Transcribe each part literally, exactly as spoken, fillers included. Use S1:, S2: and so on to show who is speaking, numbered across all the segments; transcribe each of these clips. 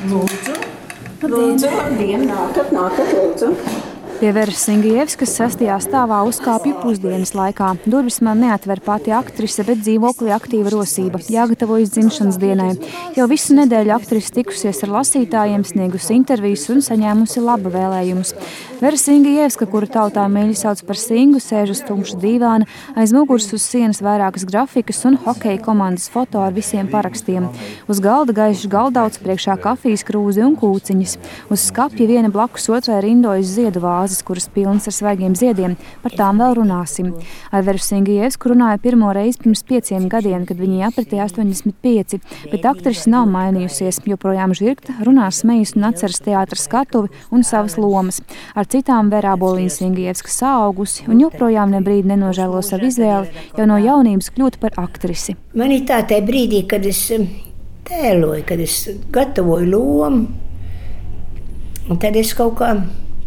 S1: Lūdzu, lūdzu, labdien, nākat, nākat, lūdzu.
S2: Pie Veras Singievskas sastajā stāvā uzkāpju pusdienas laikā. Durvis man neatver pati aktrise, bet dzīvoklī aktīva rosība, jāgatavojas dzimšanas dienai. Jau visu nedēļu aktrise tikusies ar lasītājiem, sniegusi intervijas un saņēmusi laba vēlējumus. Vera Singievska, kuru tautā mīļi sauc par Singu, sēž uz tumša dīvāna, aiz muguras uz sienas vairākas grafikas un hokeja komandas foto ar visiem parakstiem. Uz galda gaišs galdauts, priekšā kafijas krūzi un kūciņas. Uz skapja viena blakus otrai rindojas ziedu vāzes, kuras pilnas ar svaigiem ziediem. Par tām vēl runāsim. Ar Veru Singievsku runāja pirmo reizi pirms pieciem gadiem, kad viņai apritēja astoņdesmit pieci, bet aktrise nav mainījusies, joprojām žirgta, runā, smejas un atceras teātra skatuvi un savas lomas. Ar citām Verā Boliņa Singievska saaugusi un joprojām nebrīdi nenožēlo savu izvēli, jau no jaunības kļūt par aktrisi.
S3: Man ir tā tajā brīdī, kad es tēloju, kad es gatavoju lomu, un tad es kaut kā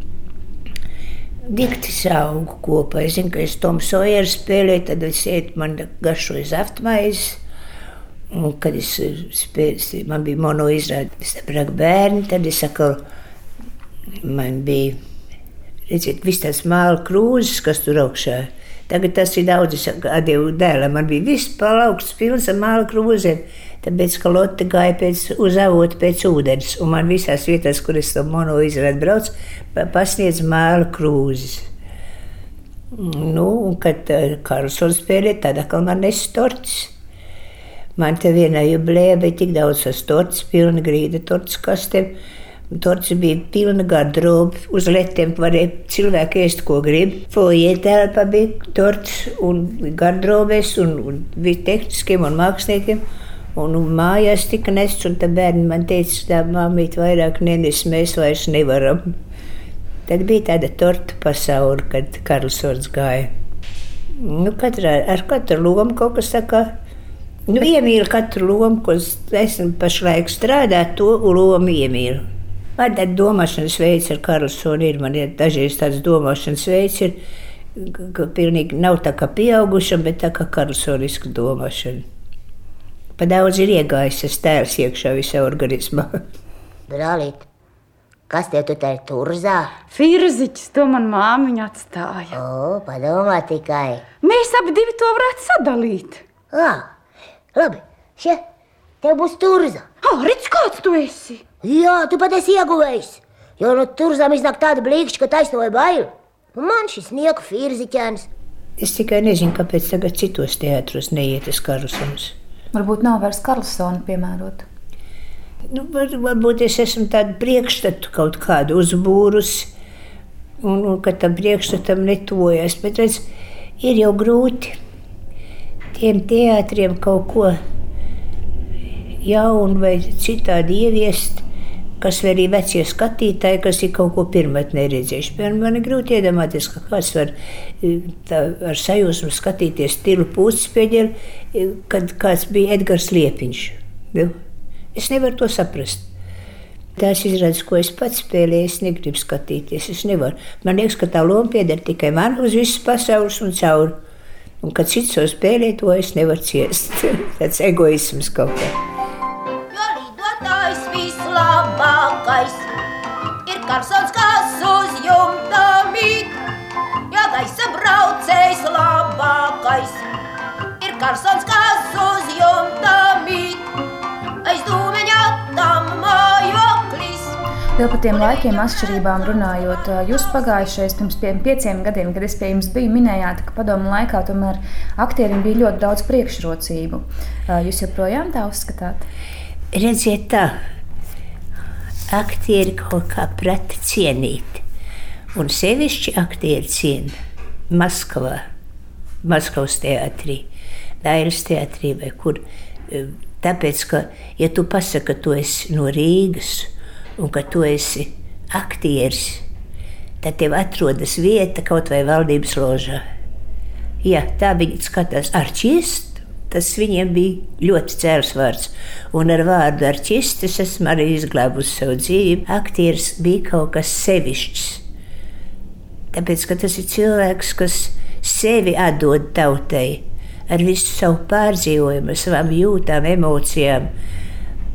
S3: dikti saugu kopā. Es zinu, ka es Tomu Sojeru spēlēju, tad es ēdu, man garšoju zaftmaizes, un kad es spēlēju, man bija mono izrāde, es saprāku bērni, tad es atkal, man bija, redziet, viss tās māla krūzes, kas tur augšā. Tagad tas ir daudz, es atdevu dēlam, man bija viss palauksts pilns ar māla krūzēm, tāpēc, ka Lotte gāja pēc, uz avotu pēc ūdens, un man visās vietās, kur es to mono izrādi braucu, pasniedz māla krūzes. Nu, un kad Karlsons spēlēja, tad atkal man nes torts. Man te vienā jubilejā bija tik daudz tos torts, pilna grīda torts kastēm. Torts bija pilna garderoba, uz letiem varēja cilvēki ēst, ko grib. Foje telpa bija torts un garderobēs un, un bija tehniskiem un māksliniekiem. Un, un mājās tika nests, un tā bērni man teica, tā māmīt vairāk nenes, mēs vairs nevaram. Tad bija tāda torta pasaule, kad Karlsons gāja. Nu, katrā, ar katru lomu kaut kas tā kā, nu, iemīlu katru lomu, ko esmu pašlaik strādāt, to lomu iemīlu. Man tāda domāšanas veids ar Karlsonu ir, man ir dažreiz tāds domāšanas veids ir, ka pilnīgi nav tā kā pieaugušam, bet tā kā karlsoniska domāšana. Pa daudz ir iegājis tas tēls iekšā visā organismā.
S4: Brālīt, kas tev tu tā ir turzā?
S5: Firziķis, to man māmiņa atstāja.
S4: O, padomā tikai.
S5: Mēs abi divi to varētu sadalīt.
S4: Ā, labi, šie, tev būs turza.
S5: Ā, redz, kāds tu esi?
S4: Jā, tu pat esi ieguvējis, jo no turzām iznāk tāda blīkšķi, ka taisnoja baili. Un man šis nieku firziķēns.
S3: Es tikai nezinu, kāpēc tagad citos teātros neiet tas Karlsons.
S2: Varbūt nav vairs Karlsona piemērot.
S3: Nu, var, varbūt es esmu tādu priekšstatu kaut kādu uzbūrus, un, un ka tam priekšstatam netuvojas. Bet redz, ir jau grūti tiem teātriem kaut ko jaunu vai citādi ieviest, kas arī vecie skatītāji, kas ir kaut ko pirmatnē redzējuši. Piemēram, man ir grūti iedomāties, ka kāds var tā, ar sajūsmu skatīties Tilu Pūcpieģeli, kad kāds bija Edgars Liepiņš. Nu, es nevaru to saprast. Tās izrādes, ko es pats spēlēju, es negribu skatīties, es nevaru. Man liekas, ka tā loma pieder tikai man uz visas pasaules un cauri. Un kad cits to spēlē, to es nevaru ciest. Tāds egoisms kaut kā.
S6: Labākais ir Karlsons, kas uz jumta mīt, ja gaisa braucējs labākais ir Karlsons, kas uz jumta mīt, aiz dūmeņa tam mājoklis.
S2: Vēl par tiem laikiem atšķirībām runājot, jūs pagājušais pirms pieciem gadiem, kad es pie jums biju, minējāt, ka padomu laikā tomēr aktierim bija ļoti daudz priekšrocību. Jūs joprojām tā uzskatāt?
S3: Redziet tā. Aktieri kaut kā prata cienīt, un sevišķi aktieri ciena Maskavā, Maskavas teātrī, Dairas teātrī vai kur. Tāpēc, ka, ja tu pasaki, ka tu esi no Rīgas un ka tu esi aktieris, tad tev atrodas vieta kaut vai valdības ložā. Jā, tā viņi skatās arķiest. Tas viņiem bija ļoti cēls vārds. Un ar vārdu arķists es esmu arī izglābusi savu dzīvi. Aktieris bija kaut kas sevišķs. Tāpēc, ka tas ir cilvēks, kas sevi atdod tautai ar visu savu pārdzīvojumu, ar savām jūtām, emocijām.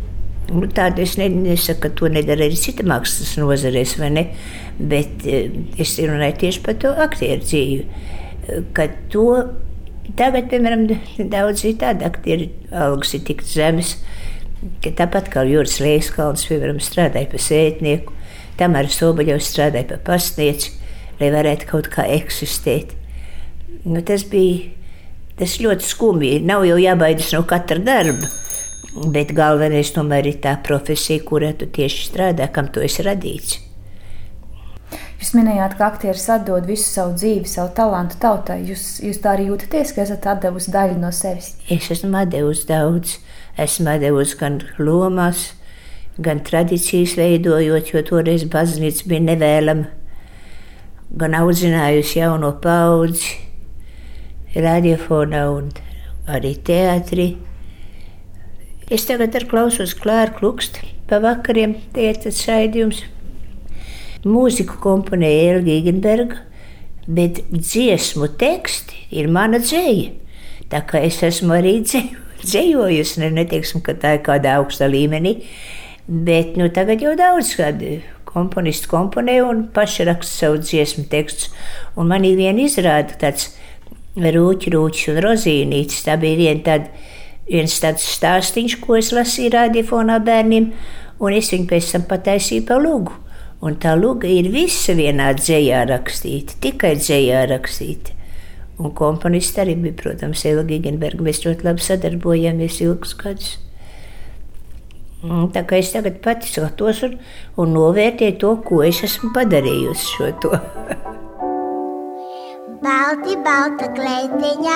S3: Nu, tādu es nesaku, ka to nedara arī cita mākslas nozarēs, vai ne? Bet es runāju tieši par to aktieru dzīvi. Ka to tagad, piemēram, daudz ir tādi aktieri, algas ir tik zemes, ka tāpat kā Juris Lieskalns, piemēram, strādāja pa sētnieku, Tamara Sobaļovs strādāja pa pasnieci, lai varētu kaut kā eksistēt. Nu, tas bija tas ļoti skumji. Nav jau jābaidās no katra darba, bet galvenais tomēr ir tā profesija, kurā tu tieši strādā, kam tu esi radīts.
S2: Jūs minējāt, ka aktieris atdod visu savu dzīvi, savu talantu tautai. Jūs, jūs tā arī jūtaties, ka esat atdevusi daļu no sevis?
S3: Es esmu atdevusi daudz. Esmu atdevusi gan lomās, gan tradīcijas veidojot, jo toreiz baznīca bija nevēlama. Gan audzinājusi jauno paudzi, radiofonā un arī teātrī. Es tagad ar klausos Klāra Kluksta pa vakariem, tietas raidījums. Mūziku komponēja Elga Igenberga, bet dziesmu teksti ir mana dzeja. Tā kā es esmu arī dzeju, dzejojusi, ne, neteiksim, ka tā ir kādā augstā līmenī, bet nu, tagad jau daudz kādi komponisti komponē un paši raksta savu dziesmu tekstus. Un man ir viena izrāda tāds Rūķi, Rūķis un Rozīnītis. Tā bija viena tāda, viens tāds stāstiņš, ko es lasīju radiofonā bērniem, un es viņu pēc tam pataisīju pa lugu. Un tā luga ir visa vienā dzejā rakstīta, tikai dzejā rakstīta. Un komponisti arī bija, protams, Elga Igenberga. Mēs ļoti labi sadarbojāmies ilgus gadus. Tā kā es tagad pati skatos un, un novērtēju to, ko es esmu padarījusi šo to.
S7: Balti, balta kleitiņa,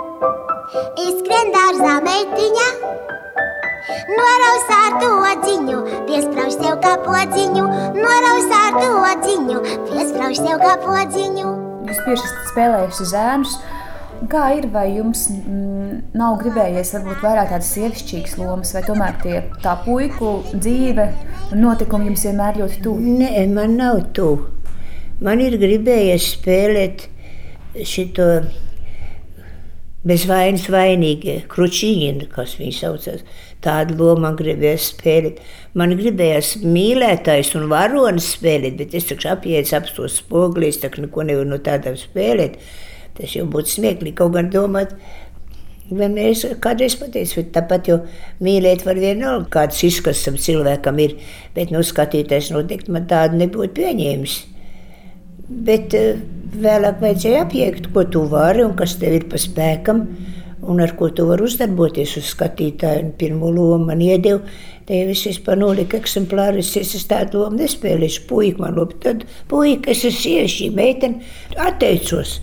S7: izskrien dārzā meitiņa, noraus ar to dziņu, piesprauž sev kā podziņu, noraus ar to dziņu, piesprauž sev kā podziņu.
S2: Jūs bieži esat spēlējuši zēnus. Kā ir, vai jums mm, nav gribējies varbūt vairāk tādas sievišķīgas lomas, vai tomēr tie tā puiku dzīve un notikumi jums vienmēr ļoti tuvi?
S3: Nē, man nav tuvi. Man ir gribējies spēlēt šito bez vainas vainīgie, Kručiņina, kas viņi saucās. Tādu lomu man gribējās spēlēt. Man gribējās mīlētājs un varonis spēlēt, bet es taču apjēdzu apstos spogli, es taču neko nevaru no tādām spēlēt. Tas jau būtu smieklīgi kaut gan domāt. Es kādreiz pateicu, bet tāpat jau mīlēt var vienalga, kāds izskats tam cilvēkam ir, bet nu skatītājs noteikti man tādu nebūtu pieņēmis. Bet vēlāk vajadzēja apjēgt, ko tu vari un kas tev ir pa spēkam, un ar ko tu vari uzdarboties uz skatītāju. Un pirmo lomu man iedeva, te jau es par nolika eksemplāru, es esmu tādu lomu nespēlēšu, puika man lopi, tad puika, es esmu sievišķī meitene, atteicos.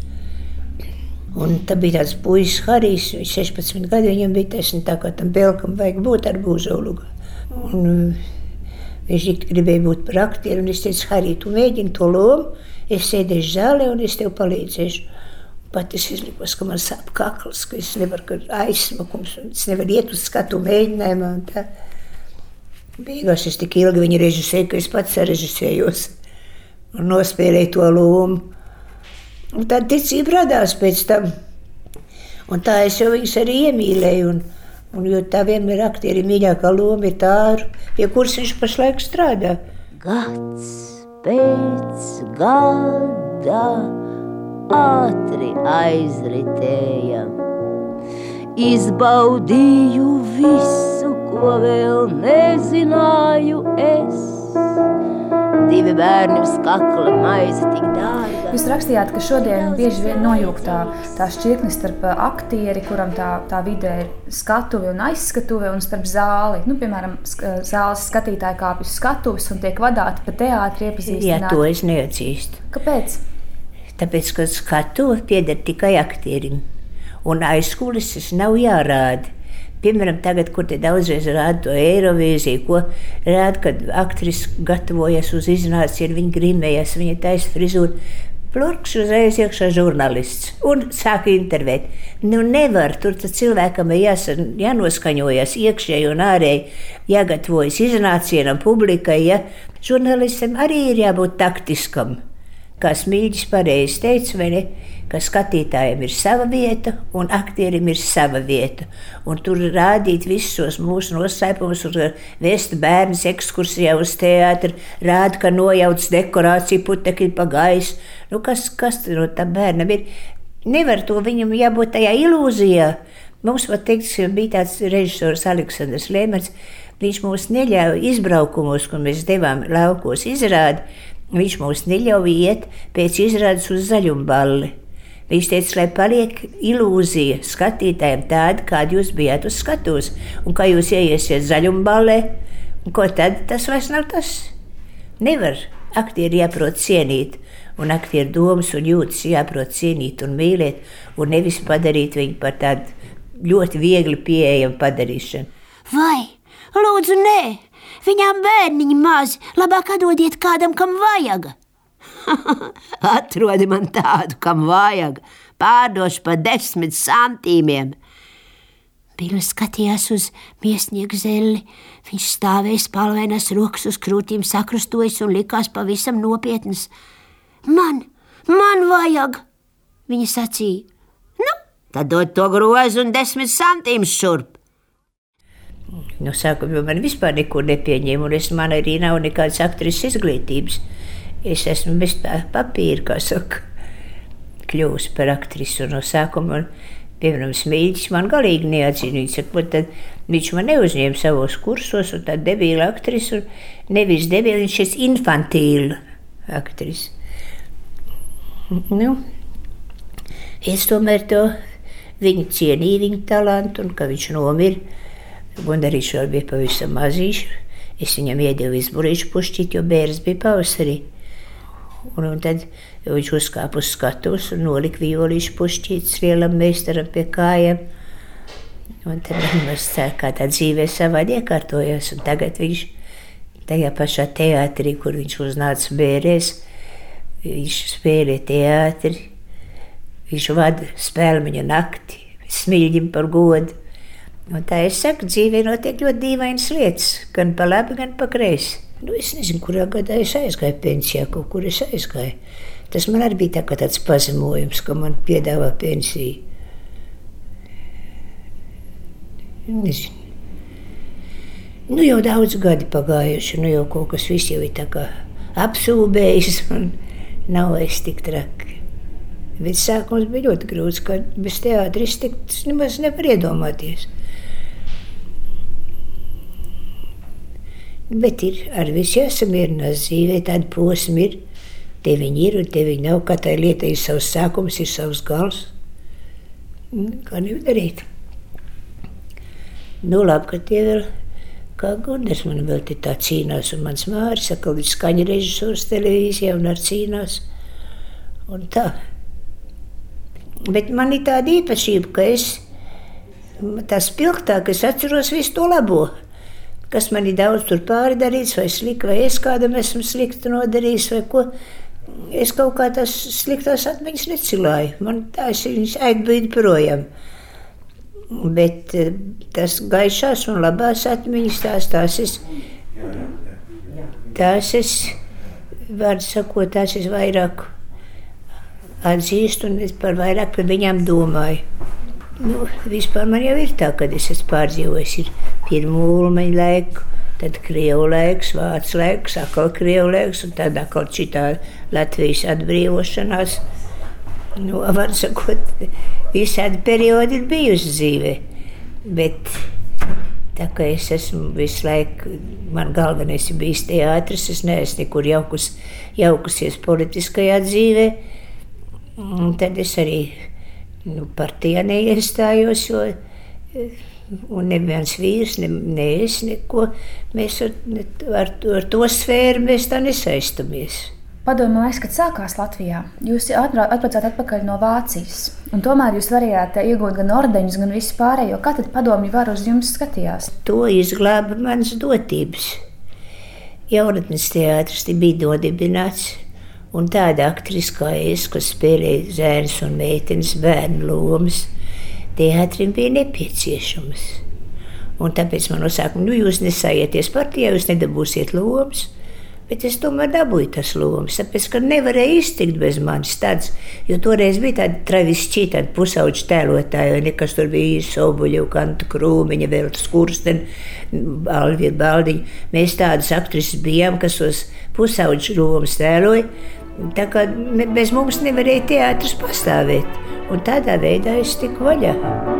S3: Un tā bija tāds puisis Harijs, viņš sešpadsmit gadi, viņam bija taisni tā, kā tam Belkam vajag būt ar Būzaulugā. Un viņš gribēja būt par aktieru, un es teicu, Harij, tu mēģini to lomu, es sēdēšu zālē un es tev palīdzēšu. Pat es izlikos, ka man sāp kakls, ka es nevaru, ka aizsmakums, un es nevaru iet uz skatu mēģinājumā un tā. Beigās es tik ilgi viņu režisēju, ka es pats sarežisējos un nospēlēju to lomu. Un tā ticība radās pēc tam. Un tā es jau viņus arī iemīlēju, un, un jo tā vienmēr aktieri mīļākā loma ir tā, pie kuras viņš pašlaik strādā.
S4: Gads pēc gada ātri aizritēja. Izbaudīju visu, ko vēl nezināju es. Divi bērni uz kakla, maize tik dārga.
S2: Jūs rakstījāt, ka šodien bieži vien nojūg tā, tā šķirkne starp aktieri, kuram tā, tā vidē ir skatuve un aizskatuve, un starp zāli. Nu, piemēram, zāles skatītāji kāpj uz skatuves un tiek vadāti pa teātri iepazīstināt.
S3: Jā, to es neatzīstu.
S2: Kāpēc?
S3: Tāpēc, ka skatuve pieder tikai aktierim, un aizkulises nav jārāda. Piemēram, tagad, kur te daudzreiz rāda to Eirovīziju, ko rāda, kad aktris gatavojas uz iznācienu, viņa grimējas, viņa taisa frizūru. Plurks uzreiz iekšā žurnālists un sāka intervēt. Nu nevar, tur cilvēkam ir jās, jānoskaņojas iekšēji un ārēji, jāgatavojas iznācienam publikai, ja. Žurnālistam arī ir jābūt taktiskam. kā Smilģis pareizi teica, vai ne, ka skatītājiem ir sava vieta un aktierim ir sava vieta. Un tur rādīt visus mūsu noslēpumus, vest bērnus ekskursijā uz teātri, rāda, ka nojauc dekorāciju, putekļi pa gaisu. Nu, kas, kas no tā bērnam ir? Nevar to viņam jābūt tajā ilūzijā. Mums pat teikt, ka bija tāds režisors Aleksandrs Lēmers, viņš mūs neļauj izbraukumos, kur mēs devām laukos izrādi, viņš mūs neļauj iet pēc izrādes uz zaļumballi. Viņš teica, lai paliek ilūzija skatītājiem tāda, kāda jūs bijāt uz skatuves, un kā jūs ieiesiet zaļumballē, un ko tad tas vairs nav tas. Nevar. Aktieri jāprot cienīt, un aktieru domas un jūtas jāprot cienīt un mīlēt, un nevis padarīt viņu par tādu ļoti viegli pieejamu padarīšanu.
S4: Vai? Lūdzu, nē! Viņām bērniņi mazi, labāk atdodiet kādam, kam vajag.
S8: Atrodi man tādu, kam vajag. Pārdošu pa desmit santīmiem.
S4: Bilis skatījās uz miesnieku zelli. Viņš stāvēja spalvainas rokas uz krūtīm sakrustojas un likās pavisam nopietnas. Man, man vajag, viņa sacīja.
S8: Nu, tad dod to grozu un desmit santīmus šurp.
S3: No sākuma man vispār neko nepieņēma, un es, man arī nav nekādas aktrises izglītības. Es esmu bez papīra, kā saka, kļūst par aktrisi, un no sākuma, piemēram, Smilģis man galīgi neatzina. Viņš saka, tad viņš man neuzņēma savos kursos, un tad debīla aktrisi, un nevis debīla, viņš ir infantīla aktrisi. Nu, es tomēr to viņu cienīju, viņu talantu, un ka viņš nomir. Gundarīši vēl bija pavisam mazīši. Es viņam iedevu izburīšu pušķīt, jo bērns bija pavasarī. Un, un tad viņš uzkāpa uz skatuves un nolika violīšu pušķītes lielam meistaram pie kājām. Un tad mums tā kā tā dzīvē savādi iekārtojās. Un tagad viņš tajā pašā teātrī, kur viņš uznāca bērēs, viņš spēlē teātri, viņš vada spēlmeņa nakti, Smilģim par godu. Un tā es saku, dzīvē notiek ļoti dīvainas lietas, gan pa labi, gan pa kreisi. Nu, es nezinu, kurā gadā es aizgāju pensijā, kaut kur es aizgāju. Tas man arī bija tā kā tāds pazemojums, ka man piedāvā pensiju. Nezinu. Nu, jau daudz gadi pagājuši, nu jau kaut kas viss jau ir tā kā apsūbējis un nav vairs tik traki. Bet sākums bija ļoti grūts, ka bez teātris tikt nemaz nevar iedomāties. Bet ir ar visu jāsamierinās dzīvē, tādi posmi ir, te viņi ir un te viņi nav, katrai lietai ir savs sākums, ir savs gals. Kā nevar darīt? Nu labi, ka tie vēl, kā Gundars man vēl te tā cīnās, un mans Māris, atkal viņš skaņa režisors televīzijā un ar cīnās, un tā. Bet man ir tāda īpašība, ka es tā spilgtāk, es atceros visu to labo, kas man ir daudz tur pāri darīts, vai slikti, vai es kādam esmu slikti nodarījis, vai ko. Es kaut kā tās sliktās atmiņas necilāju. Man tās viņas aizbīd projām. Bet tas gaišās un labās atmiņas, tās, tās es, tās es, vārdu sakot, tās es vairāk atzīstu un es par vairāk par viņām domāju. Nu, vispār man jau ir tā, kad es esmu pārdzīvojis, ir pirmo ulmeņu laiku, tad krievu laiks, vācu laiks, atkal krievu laiks, un tad atkal šitā Latvijas atbrīvošanās. Nu, var sakot, visādi periodi ir bijusi dzīvē, bet tā kā es esmu visu laiku, man galvenais ir bijis teātris, es neesmu nekur jaukus, jaukusies politiskajā dzīvē, un tad es arī nu, partijā neiestājos, jo un neviens vīrs, ne, ne es, neko, mēs ar, ar, ar to sfēru mēs tā nesaistamies.
S2: Padomju laiks, kad sākās Latvijā, jūs atbraucāt atpakaļ no Vācijas, un tomēr jūs varējāt iegūt gan ordeņus, gan visu pārējo. Kā tad padomju var uz jums skatījās?
S3: To izglāba manas dotības. Jaunatnes teātris bija nodibināts, un tāda aktrise kā es, kas spēlēja zēns un meitenes bērnu lomas, teātrim bija nepieciešamas. Un tāpēc man nosākuma, nu jūs nesājieties partijā, jūs nedabūsiet lomas, Bet es tomēr dabūju tas lomas, tāpēc, ka nevarēja iztikt bez manis tāds, jo toreiz bija tāda travisšķī, tāda pusauģa tēlotāja, vai nekas tur bija īsi Sobuļu, Kanta Krūmiņa, vēl Skursten, Alvija Baldiņa. Mēs tādas aktrises bijām, kas tos pusauģu lomas tēloja, tā kā bez mums nevarēja teātris pastāvēt. Un tādā veidā es tiku vaļā.